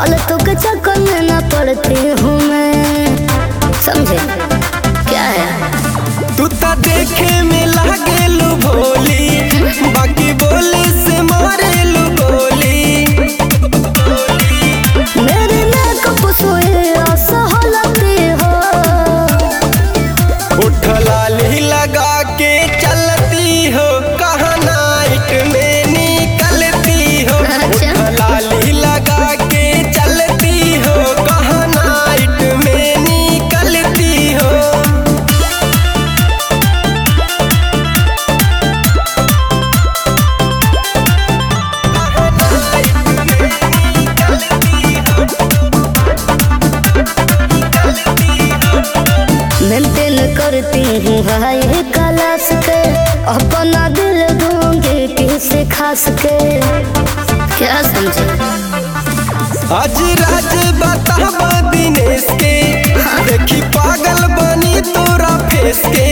फालतू के चक्कर में ना पड़ती हूँ मैं, समझे क्या है। तू ता देखे में लागेलू भोली, बाकी बोले से मारेलू गोली। मेरे मेकअप सोए असहलती हो, उठ लाली लगा के चलती हो, कहाँ नाइट में निकलती हो। अच्छा। उठ लाली लगा के चलती हो, कहाँ नाइट में निकलती हो। मेंटेन करती हूँ हाई क्लास के, अपना दिल दूंगी किसी खास के, क्या समझे। आज राज बताबो दिनेश के, देखी पागल बनी तोरा फेस के।